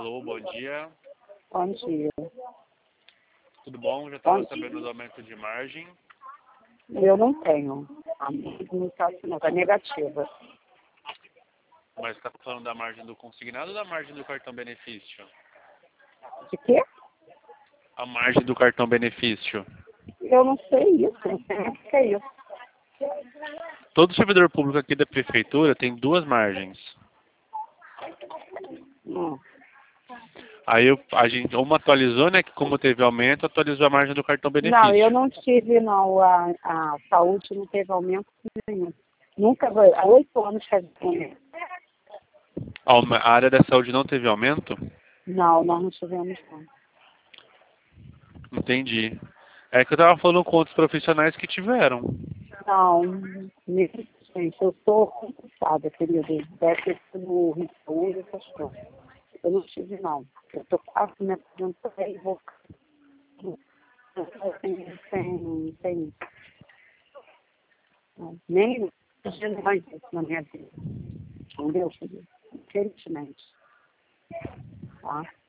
Alô, bom dia. Bom dia. Tudo bom? Já estava sabendo do aumento de margem. Eu não tenho. A minha não está assinando, é negativa. Mas está falando da margem do consignado ou da margem do cartão benefício? De quê? A margem do cartão benefício. Eu não sei isso, não sei nem o que é isso. Todo servidor público aqui da prefeitura tem duas margens. Aí uma atualizou, né? Que como teve aumento, atualizou a margem do cartão benefício. Não, eu não tive, não. A saúde não teve aumento nenhum. Nunca, há 8 anos faz aumento. A área da saúde não teve aumento? Não, nós não tivemos, não. Entendi. É que eu estava falando com outros profissionais que tiveram. Não, gente, eu estou complicada, querido. Deve ter sido repouso, essas coisas. Eu não tive, não. Eu estou quase me aposentando e vou sem nem imagino mais isso na minha vida. Entendeu, filho? Infelizmente. Tá?